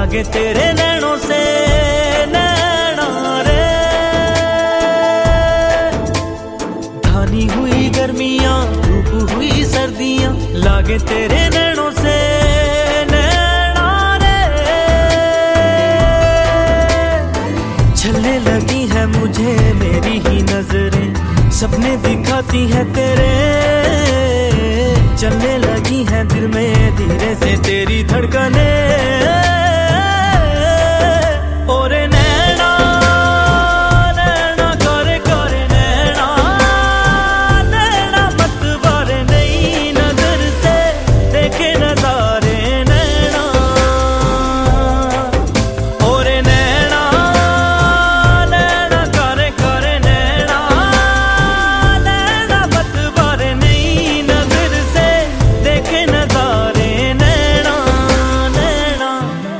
लागे तेरे नैनों से नैना रे। धानी हुई गर्मियां धूप हुई सर्दियां, लागे तेरे नैनों से नैना रे। छलने लगी है मुझे मेरी ही नजरें, सपने दिखाती है तेरे। चलने लगी है दिल में धीरे से तेरी धड़कने। ओरे नैना नैना करे करे नैना, नैना मत वारे नई नजर से देखे नजारे नैना। ओरे नैना नैना करे करे नैना, नैना मत वारे नई नजर से देखे नजारे नैना नैना।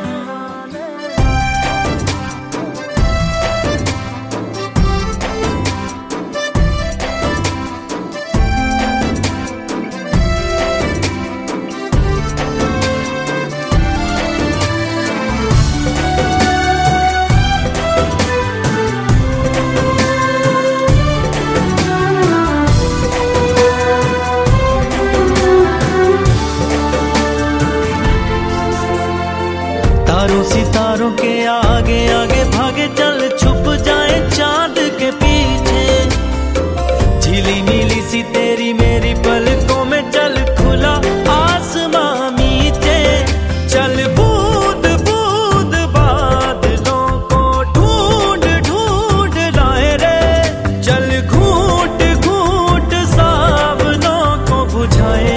तारों सितारों के आगे आगे भागे चल, छुप जाए चांद के पीछे। झीली नीली सी तेरी मेरी पलकों में चल, खुला आसमां मीचे। चल बूंद बूंद बादलों को ढूंढ ढूंढ लाए रे। चल घूंट घूंट सावनों को बुझाए।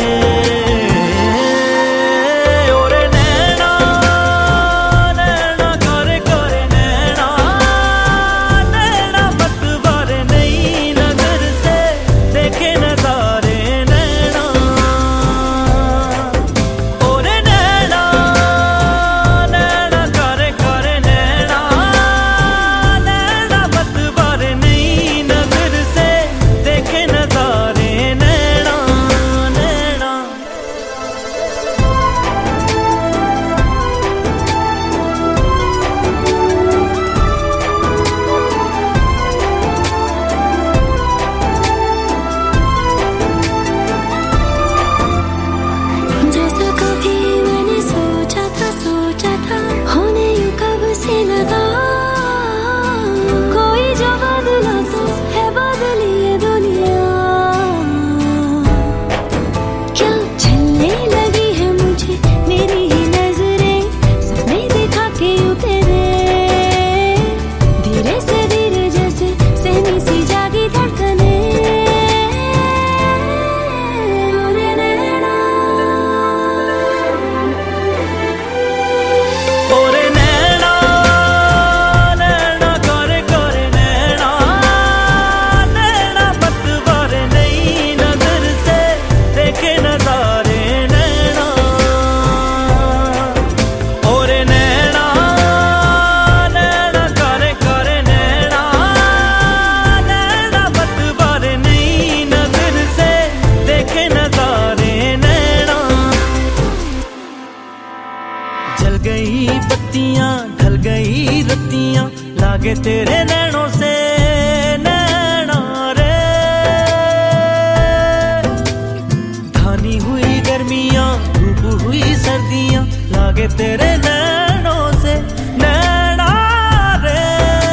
जल गई बत्तियां ढल गई रत्तियां, लागे तेरे नैनों से नैना रे। धानी हुई गर्मियां धूप हुई सर्दियां, लागे तेरे नैनों से नैना रे।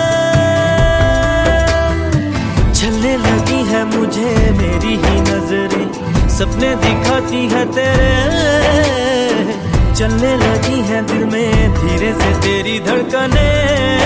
छलने लगी है मुझे मेरी ही नजरें, सपने दिखाती है तेरे। चलने लगी है दिल में धीरे से तेरी धड़कने।